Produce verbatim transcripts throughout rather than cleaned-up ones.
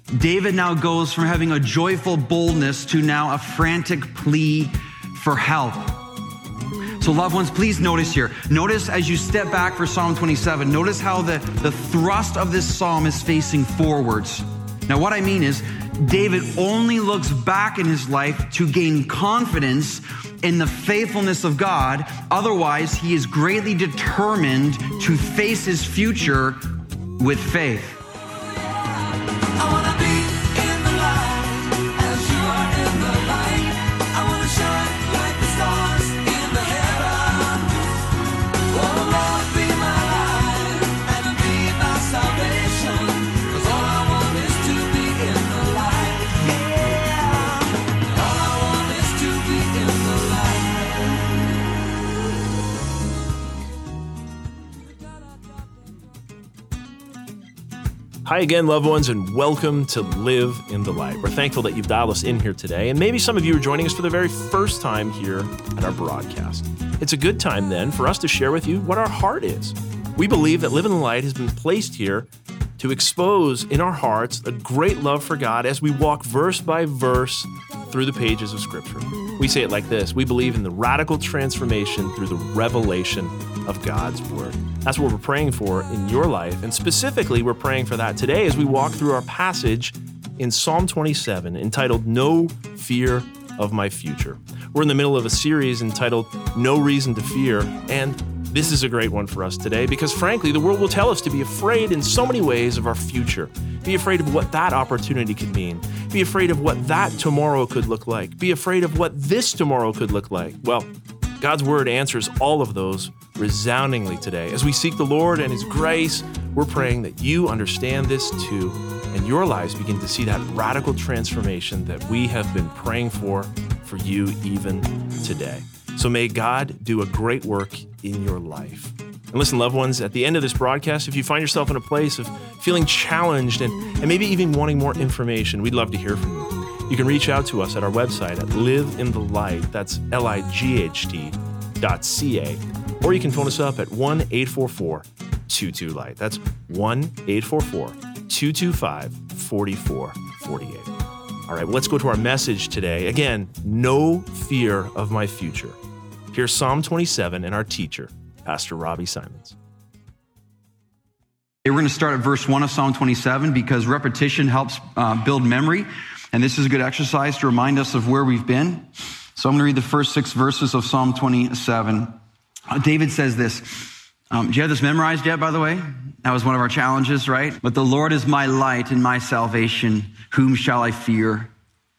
David now goes from having a joyful boldness to now a frantic plea for help. So loved ones, please notice here. Notice as you step back for Psalm twenty-seven, notice how the, the thrust of this psalm is facing forwards. Now what I mean is, David only looks back in his life to gain confidence in the faithfulness of God. Otherwise, he is greatly determined to face his future with faith. Hi again, loved ones, and welcome to Live in the Light. We're thankful that you've dialed us in here today, and maybe some of you are joining us for the very first time here at our broadcast. It's a good time then for us to share with you what our heart is. We believe that Live in the Light has been placed here to expose in our hearts a great love for God as we walk verse by verse through the pages of Scripture. We say it like this: we believe in the radical transformation through the revelation of God's Word. That's what we're praying for in your life, and specifically we're praying for that today as we walk through our passage in Psalm twenty-seven entitled No Fear of My Future. We're in the middle of a series entitled No Reason to Fear, and this is a great one for us today because frankly the world will tell us to be afraid in so many ways of our future. Be afraid of what that opportunity could mean. Be afraid of what that tomorrow could look like. Be afraid of what this tomorrow could look like. Well, God's Word answers all of those resoundingly today. As we seek the Lord and His grace, we're praying that you understand this too, and your lives begin to see that radical transformation that we have been praying for for you even today. So may God do a great work in your life. And listen, loved ones, at the end of this broadcast, if you find yourself in a place of feeling challenged and, and maybe even wanting more information, we'd love to hear from you. You can reach out to us at our website at Live in the Light, that's L I G H T dot C A, or you can phone us up at one eight four four two two light. That's one eight four four two two five four four four eight. All right, let's go to our message today. Again, no fear of my future. Here's Psalm twenty-seven and our teacher, Pastor Robbie Simons. We're going to start at verse one of Psalm twenty-seven because repetition helps uh, build memory. And this is a good exercise to remind us of where we've been. So I'm going to read the first six verses of Psalm twenty-seven. Uh, David says this. Um, do you have this memorized yet, by the way? That was one of our challenges, right? But the Lord is my light and my salvation. Whom shall I fear? I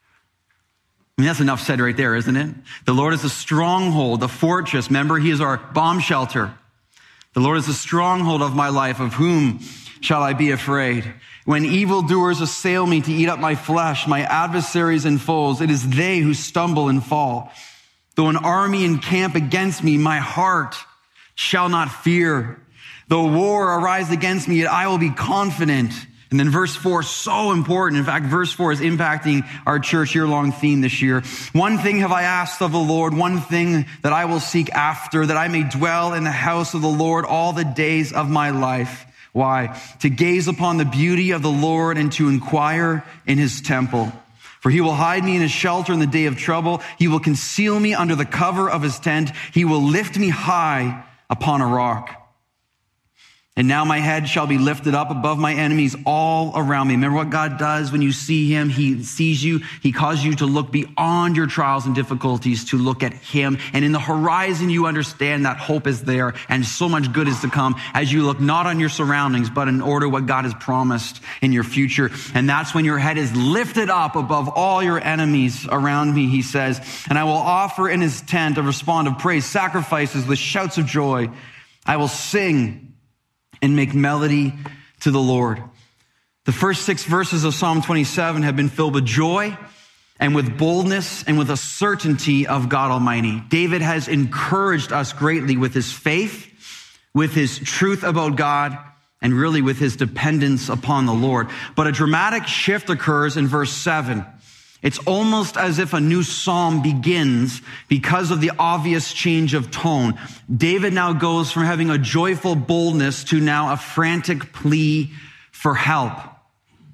mean, that's enough said right there, isn't it? The Lord is a stronghold, a fortress. Remember, He is our bomb shelter. The Lord is the stronghold of my life. Of whom shall I be afraid? When evildoers assail me to eat up my flesh, my adversaries and foes, it is they who stumble and fall. Though an army encamp against me, my heart shall not fear. Though war arise against me, yet I will be confident. And then verse four, so important. In fact, verse four is impacting our church year-long theme this year. One thing have I asked of the Lord, one thing that I will seek after, that I may dwell in the house of the Lord all the days of my life. Why? To gaze upon the beauty of the Lord and to inquire in His temple. For He will hide me in His shelter in the day of trouble. He will conceal me under the cover of His tent. He will lift me high upon a rock. And now my head shall be lifted up above my enemies all around me. Remember what God does when you see Him? He sees you. He causes you to look beyond your trials and difficulties, to look at Him. And in the horizon, you understand that hope is there and so much good is to come as you look not on your surroundings, but in order what God has promised in your future. And that's when your head is lifted up above all your enemies around me, He says. And I will offer in His tent a response of praise, sacrifices with shouts of joy. I will sing and make melody to the Lord. The first six verses of Psalm twenty-seven have been filled with joy and with boldness and with a certainty of God Almighty. David has encouraged us greatly with his faith, with his truth about God, and really with his dependence upon the Lord. But a dramatic shift occurs in verse seven. It's almost as if a new psalm begins because of the obvious change of tone. David now goes from having a joyful boldness to now a frantic plea for help.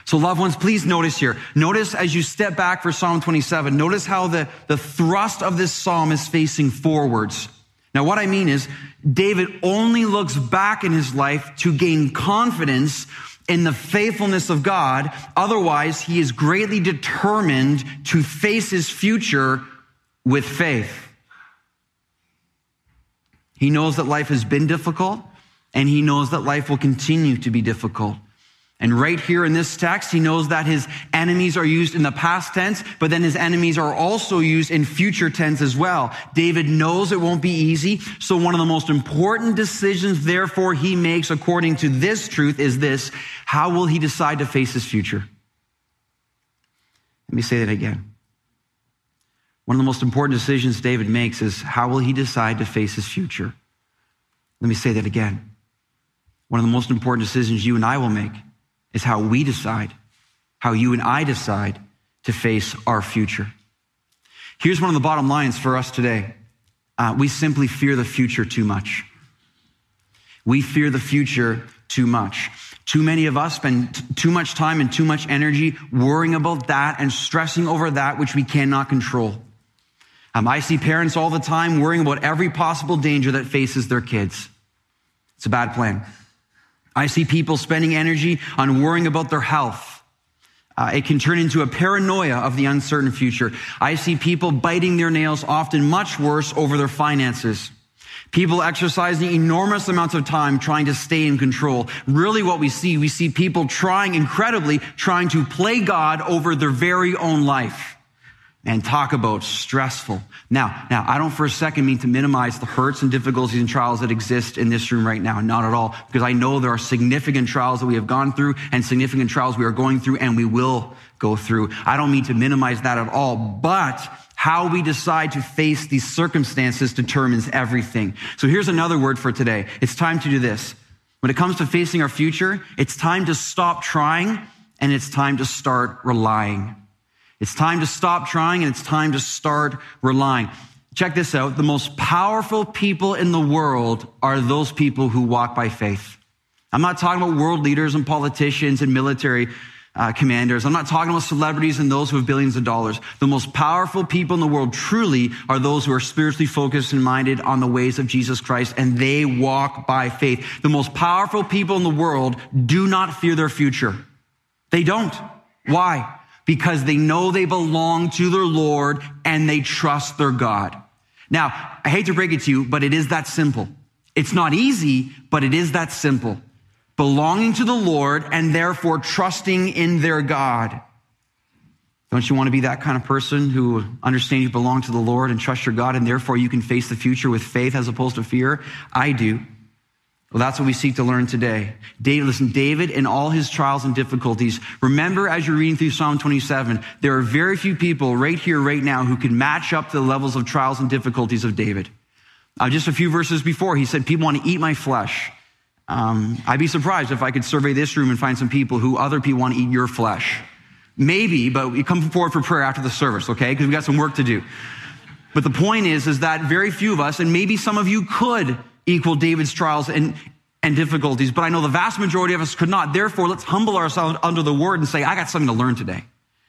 So loved ones, please notice here. Notice as you step back for Psalm twenty-seven, notice how the, the thrust of this psalm is facing forwards. Now what I mean is, David only looks back in his life to gain confidence in the faithfulness of God. Otherwise, he is greatly determined to face his future with faith. He knows that life has been difficult, and he knows that life will continue to be difficult. And right here in this text, he knows that his enemies are used in the past tense, but then his enemies are also used in future tense as well. David knows it won't be easy. So one of the most important decisions, therefore, he makes according to this truth is this: how will he decide to face his future? Let me say that again. One of the most important decisions David makes is how will he decide to face his future? Let me say that again. One of the most important decisions you and I will make is how we decide, how you and I decide to face our future. Here's one of the bottom lines for us today. Uh, we simply fear the future too much. We fear the future too much. Too many of us spend t- too much time and too much energy worrying about that and stressing over that which we cannot control. Um, I see parents all the time worrying about every possible danger that faces their kids. It's a bad plan. I see people spending energy on worrying about their health. Uh, it can turn into a paranoia of the uncertain future. I see people biting their nails, often much worse, over their finances. People exercising enormous amounts of time trying to stay in control. Really what we see, we see people trying incredibly, trying to play God over their very own life. And talk about stressful. Now, now, I don't for a second mean to minimize the hurts and difficulties and trials that exist in this room right now. Not at all. Because I know there are significant trials that we have gone through and significant trials we are going through and we will go through. I don't mean to minimize that at all. But how we decide to face these circumstances determines everything. So here's another word for today. It's time to do this. When it comes to facing our future, it's time to stop trying and it's time to start relying. It's time to stop trying and it's time to start relying. Check this out. The most powerful people in the world are those people who walk by faith. I'm not talking about world leaders and politicians and military uh, commanders. I'm not talking about celebrities and those who have billions of dollars. The most powerful people in the world truly are those who are spiritually focused and minded on the ways of Jesus Christ, and they walk by faith. The most powerful people in the world do not fear their future. They don't. Why? Because they know they belong to their Lord and they trust their God. Now, I hate to break it to you, but it is that simple. It's not easy, but it is that simple. Belonging to the Lord and therefore trusting in their God. Don't you want to be that kind of person who understands you belong to the Lord and trust your God and therefore you can face the future with faith as opposed to fear? I do. Well, that's what we seek to learn today. David, listen, David in all his trials and difficulties, remember as you're reading through Psalm twenty-seven, there are very few people right here, right now, who can match up to the levels of trials and difficulties of David. Uh, just a few verses before, he said, people want to eat my flesh. Um, I'd be surprised if I could survey this room and find some people who other people want to eat your flesh. Maybe, but we come forward for prayer after the service, okay? Because we got some work to do. But the point is, is that very few of us, and maybe some of you could equal David's trials and, and difficulties, but I know the vast majority of us could not. Therefore, let's humble ourselves under the word and say, I got something to learn today.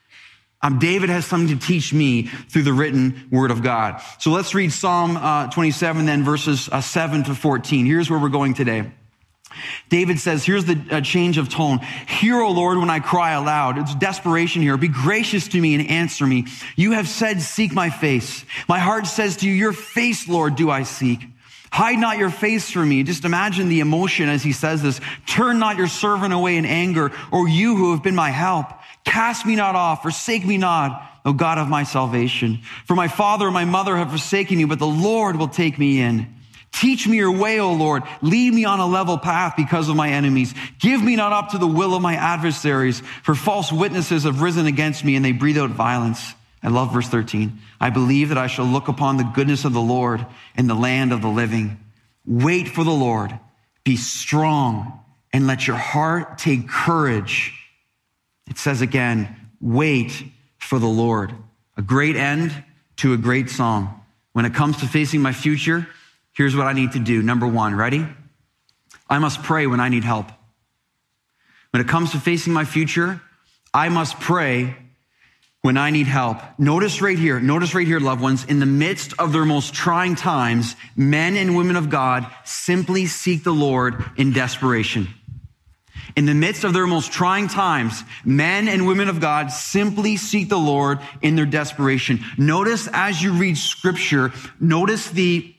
Um, David has something to teach me through the written word of God. So let's read Psalm uh, twenty-seven, then verses uh, seven to fourteen. Here's where we're going today. David says, here's the uh, change of tone. Hear, O Lord, when I cry aloud. It's desperation here. Be gracious to me and answer me. You have said, seek my face. My heart says to you, your face, Lord, do I seek. Hide not your face from me. Just imagine the emotion as he says this. Turn not your servant away in anger, or you who have been my help. Cast me not off, forsake me not, O God of my salvation. For my father and my mother have forsaken you, but the Lord will take me in. Teach me your way, O Lord. Lead me on a level path because of my enemies. Give me not up to the will of my adversaries, for false witnesses have risen against me and they breathe out violence. I love verse thirteen. I believe that I shall look upon the goodness of the Lord in the land of the living. Wait for the Lord. Be strong and let your heart take courage. It says again, wait for the Lord. A great end to a great song. When it comes to facing my future, here's what I need to do. Number one, ready? I must pray when I need help. When it comes to facing my future, I must pray when I need help. Notice right here, notice right here, loved ones, in the midst of their most trying times, men and women of God simply seek the Lord in desperation. In the midst of their most trying times, men and women of God simply seek the Lord in their desperation. Notice as you read scripture, notice the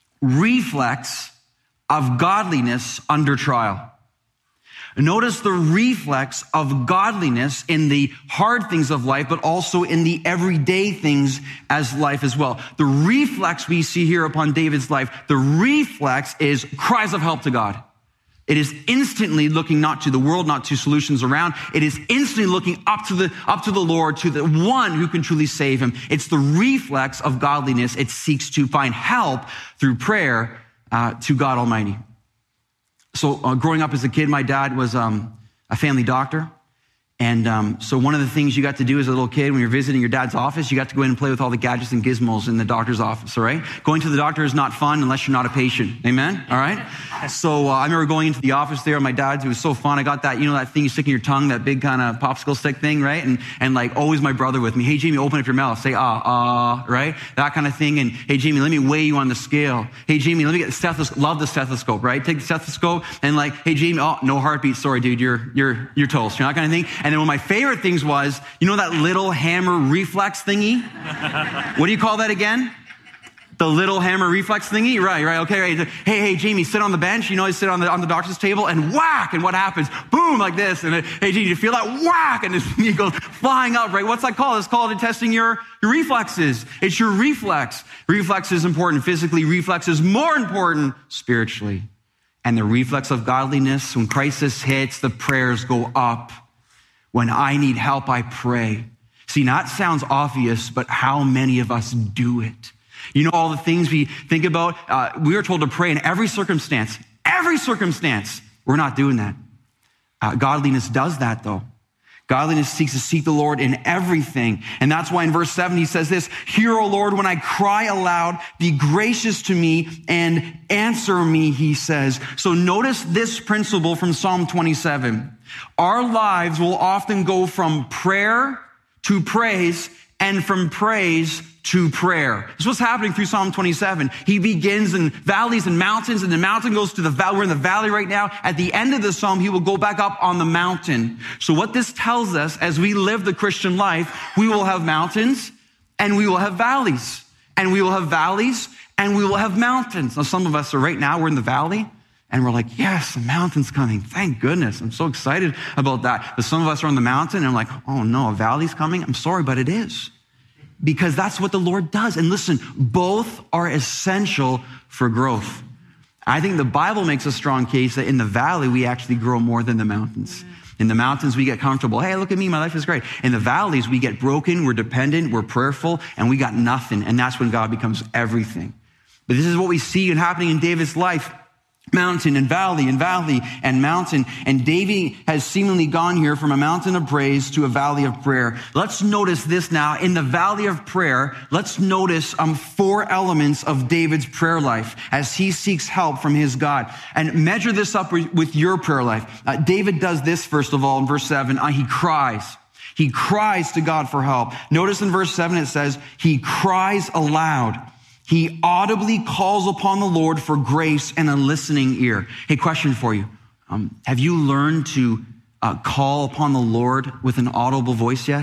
reflex of godliness under trial. Notice the reflex of godliness in the hard things of life, but also in the everyday things as life as well. The reflex we see here upon David's life, the reflex is cries of help to God. It is instantly looking not to the world, not to solutions around. It is instantly looking up to the, up to the Lord, to the one who can truly save him. It's the reflex of godliness. It seeks to find help through prayer uh, to God Almighty. So uh, growing up as a kid, my dad was um, a family doctor. And um, so one of the things you got to do as a little kid when you're visiting your dad's office, you got to go in and play with all the gadgets and gizmos in the doctor's office, all right? Going to the doctor is not fun unless you're not a patient, amen? All right? So uh, I remember going into the office there, my dad's, it was so fun. I got that, you know, that thing you stick in your tongue, that big kind of popsicle stick thing, right? And and like always my brother with me. Hey, Jamie, open up your mouth. Say, ah, ah, right? That kind of thing. And hey, Jamie, let me weigh you on the scale. Hey, Jamie, let me get the stethoscope. Love the stethoscope, right? Take the stethoscope and like, hey, Jamie, oh, no heartbeat. Sorry, dude, you're, you're, you're toast. You know, that kind of thing. And then one of my favorite things was, you know that little hammer reflex thingy? What do you call that again? The little hammer reflex thingy? Right, right, okay, right. Hey, hey, Jamie, sit on the bench. You know, you sit on the on the doctor's table and whack, and what happens? Boom, like this. And hey, Jamie, you feel that whack? And this thing goes flying up, right? What's that called? It's called testing your, your reflexes. It's your reflex. Reflex is important physically. Reflex is more important spiritually. And the reflex of godliness, when crisis hits, the prayers go up. When I need help, I pray. See, now that sounds obvious, but how many of us do it? You know, all the things we think about, uh, we are told to pray in every circumstance, every circumstance. We're not doing that. Uh, godliness does that though. Godliness seeks to seek the Lord in everything. And that's why in verse seven, he says this, hear, O Lord, when I cry aloud, be gracious to me and answer me, he says. So notice this principle from Psalm twenty-seven. Our lives will often go from prayer to praise and from praise to prayer. This is what's happening through Psalm twenty-seven. He begins in valleys and mountains, and the mountain goes to the valley. We're in the valley right now. At the end of the psalm, he will go back up on the mountain. So what this tells us, as we live the Christian life, we will have mountains and we will have valleys. And we will have valleys and we will have mountains. Now, some of us are right now, we're in the valley. And we're like, yes, the mountain's coming. Thank goodness. I'm so excited about that. But some of us are on the mountain and I'm like, oh no, a valley's coming. I'm sorry, but it is. Because that's what the Lord does. And listen, both are essential for growth. I think the Bible makes a strong case that in the valley, we actually grow more than the mountains. In the mountains, we get comfortable. Hey, look at me. My life is great. In the valleys, we get broken. We're dependent. We're prayerful. And we got nothing. And that's when God becomes everything. But this is what we see happening in David's life. Mountain and valley and valley and mountain. And David has seemingly gone here from a mountain of praise to a valley of prayer. Let's notice this now. In the valley of prayer, let's notice um, four elements of David's prayer life as he seeks help from his God. And measure this up with your prayer life. Uh, David does this, first of all, in verse seven. Uh, he cries. He cries to God for help. Notice in verse seven, it says, he cries aloud. He audibly calls upon the Lord for grace and a listening ear. Hey, question for you. Um, have you learned to uh, call upon the Lord with an audible voice yet?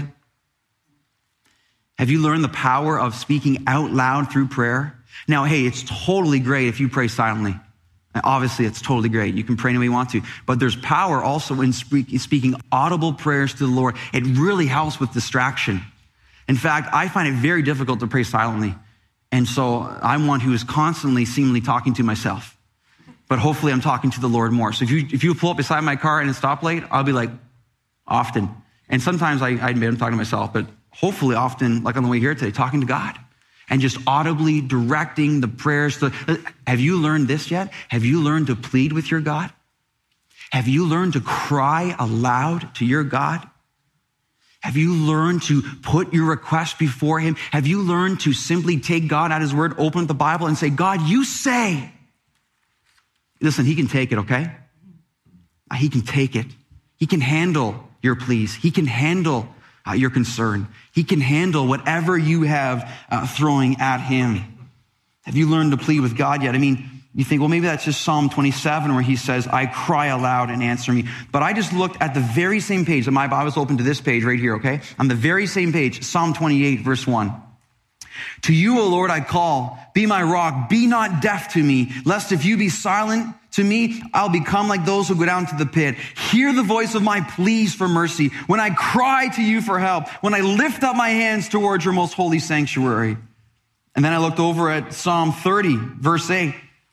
Have you learned the power of speaking out loud through prayer? Now, hey, it's totally great if you pray silently. Obviously, it's totally great. You can pray any way you want to. But there's power also in speak, speaking audible prayers to the Lord. It really helps with distraction. In fact, I find it very difficult to pray silently. And so I'm one who is constantly seemingly talking to myself, but hopefully I'm talking to the Lord more. So if you, if you pull up beside my car in a stoplight, I'll be like, often. And sometimes I, I admit I'm talking to myself, but hopefully often, like on the way here today, talking to God and just audibly directing the prayers. To, have you learned this yet? Have you learned to plead with your God? Have you learned to cry aloud to your God? Have you learned to put your request before him? Have you learned to simply take God at his word, open up the Bible and say, God, you say. Listen, he can take it, okay? He can take it. He can handle your pleas. He can handle uh, your concern. He can handle whatever you have uh, throwing at him. Have you learned to plead with God yet? I mean, you think, well, maybe that's just Psalm twenty-seven where he says, I cry aloud and answer me. But I just looked at the very same page, and my Bible's open to this page right here, okay? On the very same page, Psalm twenty-eight, verse one. To you, O Lord, I call, be my rock, be not deaf to me, lest if you be silent to me, I'll become like those who go down to the pit. Hear the voice of my pleas for mercy, when I cry to you for help, when I lift up my hands towards your most holy sanctuary. And then I looked over at Psalm thirty, verse eight.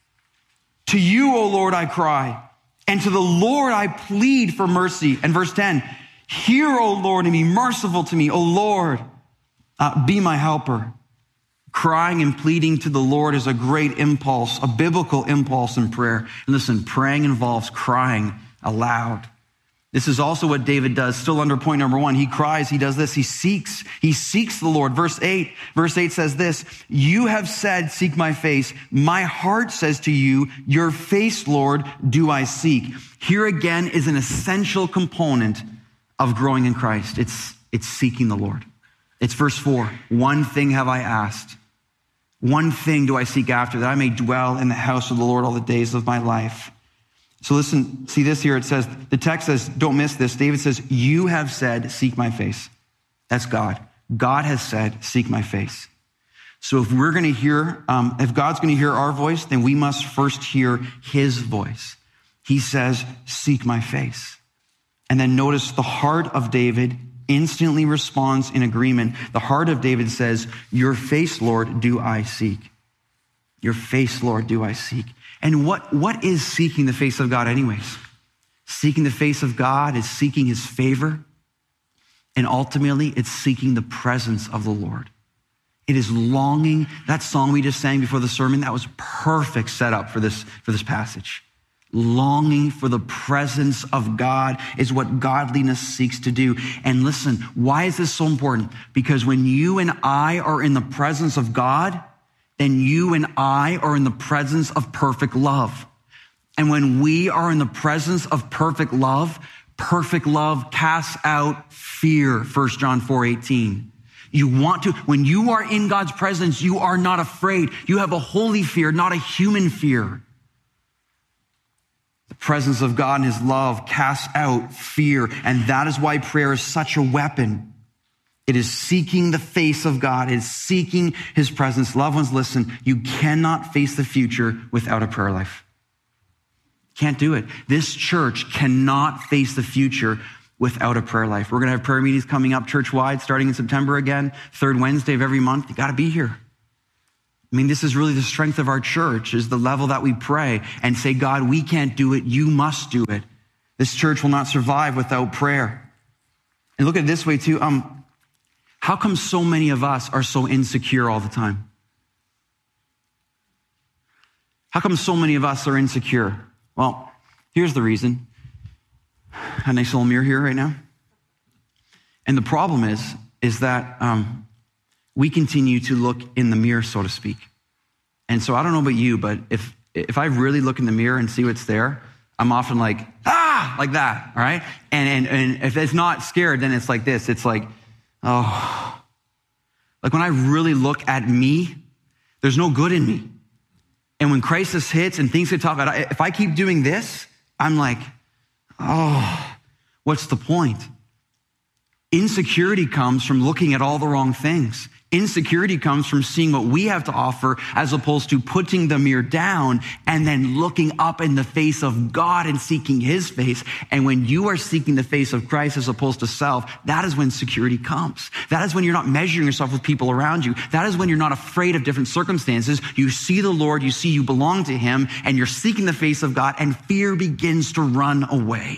To you, O Lord, I cry, and to the Lord I plead for mercy. And verse ten, hear, O Lord, and be merciful to me. O Lord, uh, be my helper. Crying and pleading to the Lord is a great impulse, a biblical impulse in prayer. And listen, praying involves crying aloud. This is also what David does, still under point number one. He cries, he does this, he seeks, he seeks the Lord. Verse eight, verse eight says this, you have said, seek my face. My heart says to you, your face, Lord, do I seek. Here again is an essential component of growing in Christ. It's, it's seeking the Lord. It's verse four, one thing have I asked. One thing do I seek after, that I may dwell in the house of the Lord all the days of my life. So listen, see this here. It says, the text says, don't miss this. David says, you have said, seek my face. That's God. God has said, seek my face. So if we're going to hear, um, if God's going to hear our voice, then we must first hear his voice. He says, seek my face. And then notice the heart of David instantly responds in agreement. The heart of David says, your face, Lord, do I seek. Your face, Lord, do I seek. And what, what is seeking the face of God anyways? Seeking the face of God is seeking his favor. And ultimately, it's seeking the presence of the Lord. It is longing. That song we just sang before the sermon, that was perfect setup for this, for this passage. Longing for the presence of God is what godliness seeks to do. And listen, why is this so important? Because when you and I are in the presence of God, then you and I are in the presence of perfect love. And when we are in the presence of perfect love, perfect love casts out fear, First John four eighteen. You want to, when you are in God's presence, you are not afraid. You have a holy fear, not a human fear. The presence of God and his love casts out fear. And that is why prayer is such a weapon. It is seeking the face of God. It is seeking his presence. Loved ones, listen, you cannot face the future without a prayer life. Can't do it. This church cannot face the future without a prayer life. We're going to have prayer meetings coming up church-wide starting in September again, third Wednesday of every month. You got to be here. I mean, this is really the strength of our church, is the level that we pray and say, God, we can't do it. You must do it. This church will not survive without prayer. And look at it this way too. Um, How come so many of us are so insecure all the time? How come so many of us are insecure? Well, here's the reason. A nice little mirror here right now. And the problem is, is that um, we continue to look in the mirror, so to speak. And so I don't know about you, but if if I really look in the mirror and see what's there, I'm often like, ah, like that, all right? And, and, and if it's not scared, then it's like this. It's like, oh, like when I really look at me, there's no good in me. And when crisis hits and things get tough, if I keep doing this, I'm like, oh, what's the point? Insecurity comes from looking at all the wrong things. Insecurity comes from seeing what we have to offer as opposed to putting the mirror down and then looking up in the face of God and seeking his face. And when you are seeking the face of Christ as opposed to self, that is when security comes. That is when you're not measuring yourself with people around you. That is when you're not afraid of different circumstances. You see the Lord, you see you belong to him, and you're seeking the face of God, and fear begins to run away.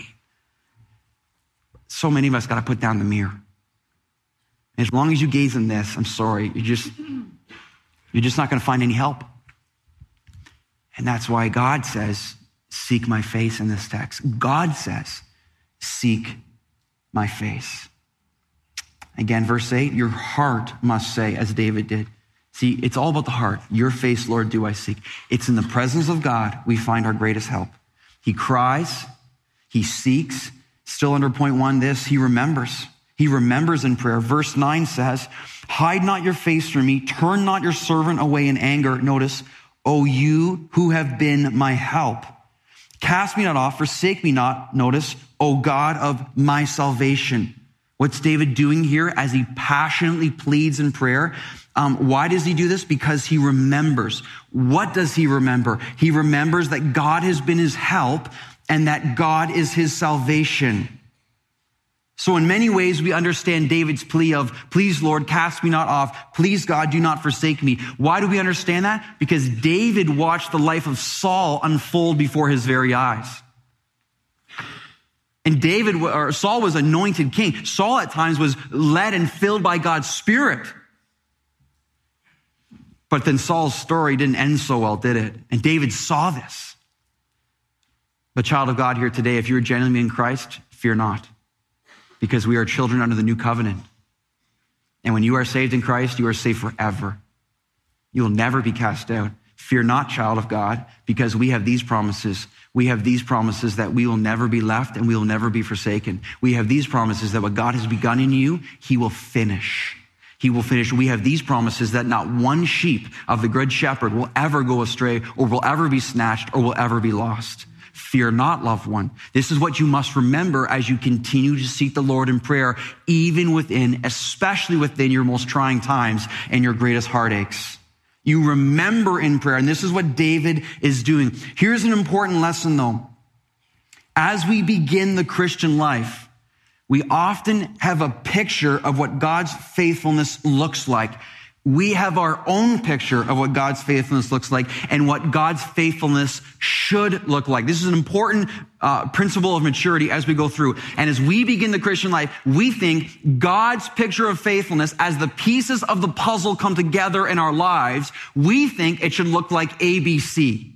So many of us got to put down the mirror. As long as you gaze in this, I'm sorry, you're just, you're just not going to find any help. And that's why God says, seek my face in this text. God says, seek my face. Again, verse eight, your heart must say, as David did. See, it's all about the heart. Your face, Lord, do I seek. It's in the presence of God we find our greatest help. He cries, he seeks, Still under point one, this, he remembers. He remembers in prayer. Verse nine says, hide not your face from me. Turn not your servant away in anger. Notice, O you who have been my help. Cast me not off, forsake me not. Notice, O God of my salvation. What's David doing here as he passionately pleads in prayer? Um, why does he do this? Because he remembers. What does he remember? He remembers that God has been his help and that God is his salvation. So in many ways, we understand David's plea of, please, Lord, cast me not off. Please, God, do not forsake me. Why do we understand that? Because David watched the life of Saul unfold before his very eyes. And David, or Saul was anointed king. Saul at times was led and filled by God's Spirit. But then Saul's story didn't end so well, did it? And David saw this. But child of God here today, if you're genuinely in Christ, fear not. Because we are children under the new covenant. And when you are saved in Christ, you are saved forever. You will never be cast out. Fear not, child of God, because we have these promises. We have these promises that we will never be left and we will never be forsaken. We have these promises that what God has begun in you, he will finish. He will finish. We have these promises that not one sheep of the good shepherd will ever go astray or will ever be snatched or will ever be lost. Fear not, loved one. This is what you must remember as you continue to seek the Lord in prayer, even within, especially within your most trying times and your greatest heartaches. You remember in prayer, and this is what David is doing. Here's an important lesson, though. As we begin the Christian life, we often have a picture of what God's faithfulness looks like. We have our own picture of what God's faithfulness looks like and what God's faithfulness should look like. This is an important uh, principle of maturity as we go through. And as we begin the Christian life, we think God's picture of faithfulness, as the pieces of the puzzle come together in our lives, we think it should look like A B C.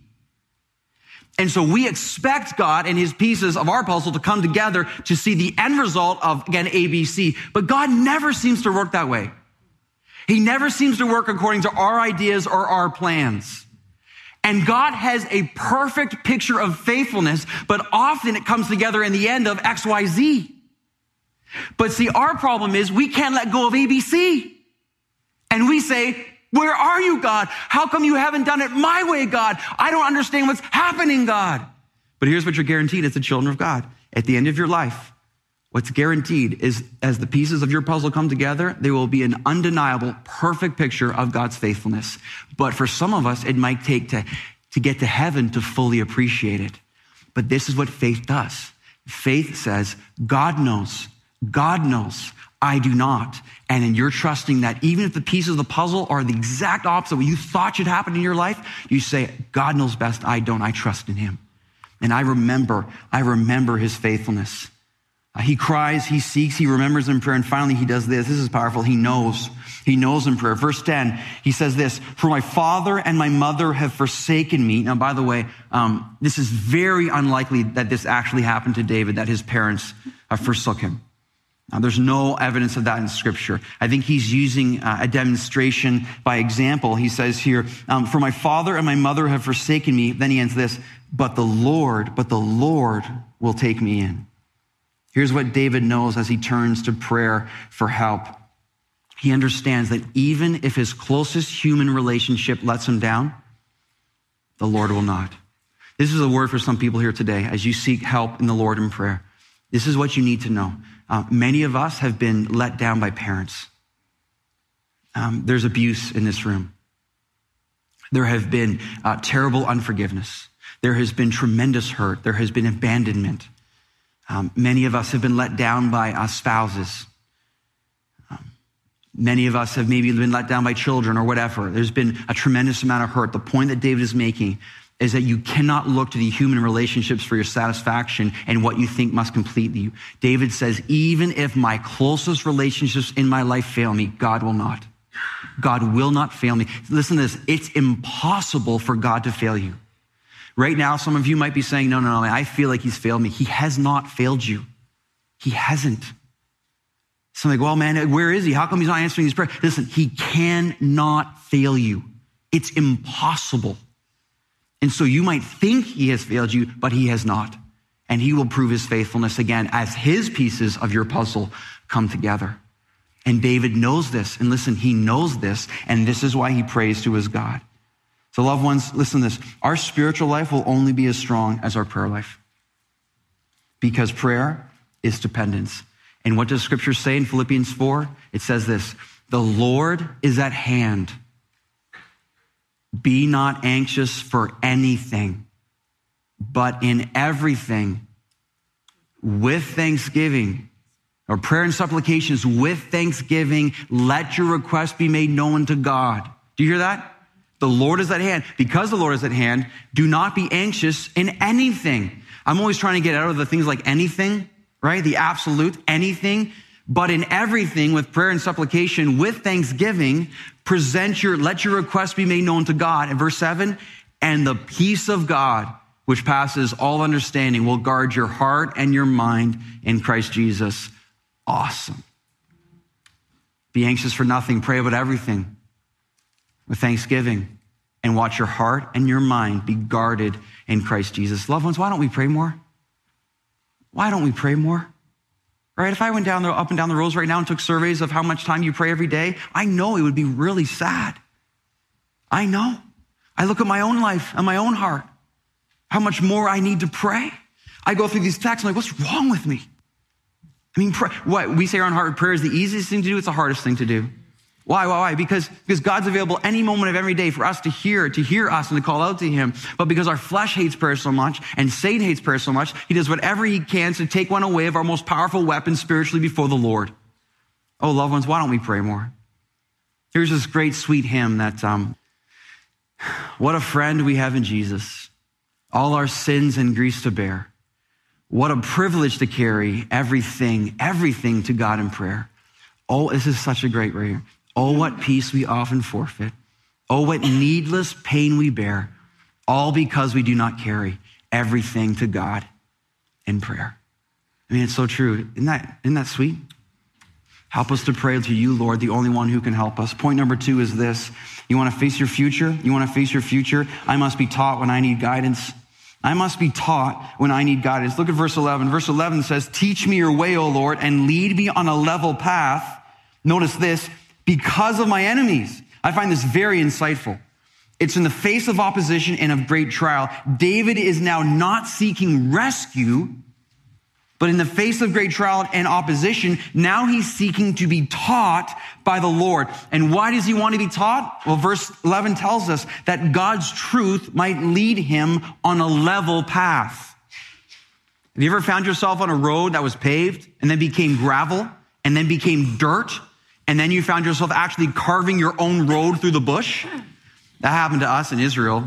And so we expect God and his pieces of our puzzle to come together to see the end result of, again, A B C. But God never seems to work that way. He never seems to work according to our ideas or our plans. And God has a perfect picture of faithfulness, but often it comes together in the end of X Y Z. But see, our problem is we can't let go of A B C. And we say, where are you, God? How come you haven't done it my way, God? I don't understand what's happening, God. But here's what you're guaranteed as the children of God. At the end of your life, what's guaranteed is as the pieces of your puzzle come together, there will be an undeniable, perfect picture of God's faithfulness. But for some of us, it might take to, to get to heaven to fully appreciate it. But this is what faith does. Faith says, God knows, God knows, I do not. And then you're trusting that even if the pieces of the puzzle are the exact opposite of what you thought should happen in your life, you say, God knows best, I don't, I trust in him. And I remember, I remember his faithfulness. Uh, he cries, he seeks, he remembers in prayer, and finally he does this. This is powerful. He knows. He knows in prayer. Verse ten, he says this, for my father and my mother have forsaken me. Now, by the way, um, this is very unlikely that this actually happened to David, that his parents uh, forsook him. Now, there's no evidence of that in Scripture. I think he's using uh, a demonstration by example. He says here, um, for my father and my mother have forsaken me. Then he ends this, but the Lord, but the Lord will take me in. Here's what David knows as he turns to prayer for help. He understands that even if his closest human relationship lets him down, the Lord will not. This is a word for some people here today as you seek help in the Lord in prayer. This is what you need to know. Uh, many of us have been let down by parents. Um, there's abuse in this room. There have been uh, terrible unforgiveness. There has been tremendous hurt. There has been abandonment. Um, many of us have been let down by uh, spouses. Um, many of us have maybe been let down by children or whatever. There's been a tremendous amount of hurt. The point that David is making is that you cannot look to the human relationships for your satisfaction and what you think must complete you. David says, even if my closest relationships in my life fail me, God will not. God will not fail me. Listen to this. It's impossible for God to fail you. Right now, some of you might be saying, no, no, no, I feel like he's failed me. He has not failed you. He hasn't. So I'm like, well, man, where is he? How come he's not answering these prayers? Listen, he cannot fail you. It's impossible. And so you might think he has failed you, but he has not. and he will prove his faithfulness again as his pieces of your puzzle come together. And David knows this. And listen, he knows this, and this is why he prays to his God. So loved ones, listen to this. Our spiritual life will only be as strong as our prayer life, because prayer is dependence. And what does scripture say in Philippians four? It says this: the Lord is at hand. Be not anxious for anything, but in everything, with thanksgiving, or prayer and supplications with thanksgiving, let your requests be made known to God. Do you hear that? The Lord is at hand. Because the Lord is at hand, do not be anxious in anything. I'm always trying to get out of the things like anything, right? The absolute anything. But in everything, with prayer and supplication, with thanksgiving, present your, let your requests be made known to God. And verse seven, and the peace of God, which passes all understanding, will guard your heart and your mind in Christ Jesus. Awesome. Be anxious for nothing. Pray about everything with thanksgiving, and watch your heart and your mind be guarded in Christ Jesus. Loved ones, why don't we pray more? Why don't we pray more? Right? If I went down the, up and down the rows right now and took surveys of how much time you pray every day, I know it would be really sad. I know. I look at my own life and my own heart, how much more I need to pray. I go through these texts, I'm like, what's wrong with me? I mean, pray, what we say around Heart Prayer is the easiest thing to do. It's the hardest thing to do. Why, why, why? Because, because God's available any moment of every day for us to hear, to hear us and to call out to him. But because our flesh hates prayer so much and Satan hates prayer so much, he does whatever he can to take one away of our most powerful weapon spiritually before the Lord. Oh, loved ones, why don't we pray more? Here's this great sweet hymn that, um, what a friend we have in Jesus, all our sins and griefs to bear. What a privilege to carry everything, everything to God in prayer. Oh, this is such a great prayer. Oh, what peace we often forfeit. Oh, what needless pain we bear, all because we do not carry everything to God in prayer. I mean, it's so true. Isn't that, isn't that sweet? Help us to pray to you, Lord, the only one who can help us. Point number two is this. You want to face your future? You want to face your future? I must be taught when I need guidance. I must be taught when I need guidance. Look at verse eleven. Verse eleven says, teach me your way, O Lord, and lead me on a level path. Notice this, because of my enemies. I find this very insightful. It's in the face of opposition and of great trial. David is now not seeking rescue, but in the face of great trial and opposition, now he's seeking to be taught by the Lord. And why does he want to be taught? Well, verse eleven tells us that God's truth might lead him on a level path. Have you ever found yourself on a road that was paved and then became gravel and then became dirt? And then you found yourself actually carving your own road through the bush? That happened to us in Israel.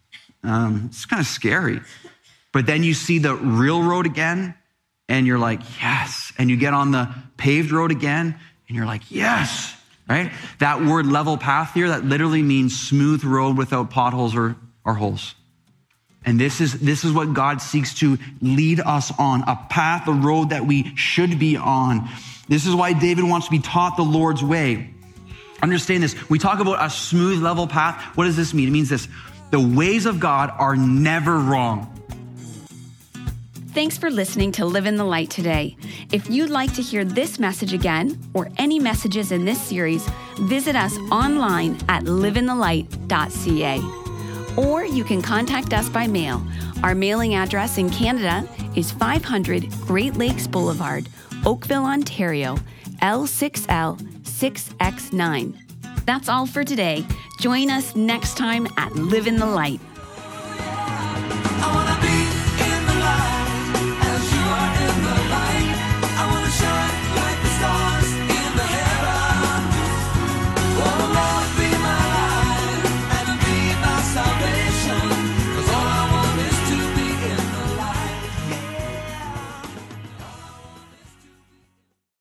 Um, it's kind of scary. But then you see the real road again, and you're like, yes. And you get on the paved road again, and you're like, yes, right? That word level path here, that literally means smooth road without potholes or, or holes. And this is, this is what God seeks to lead us on, a path, a road that we should be on. This is why David wants to be taught the Lord's way. Understand this. We talk about a smooth level path. What does this mean? It means this. The ways of God are never wrong. Thanks for listening to Live in the Light today. If you'd like to hear this message again or any messages in this series, visit us online at live in the light dot c a. Or you can contact us by mail. Our mailing address in Canada is five hundred Great Lakes Boulevard, Oakville, Ontario, L six L six X nine. That's all for today. Join us next time at Live in the Light.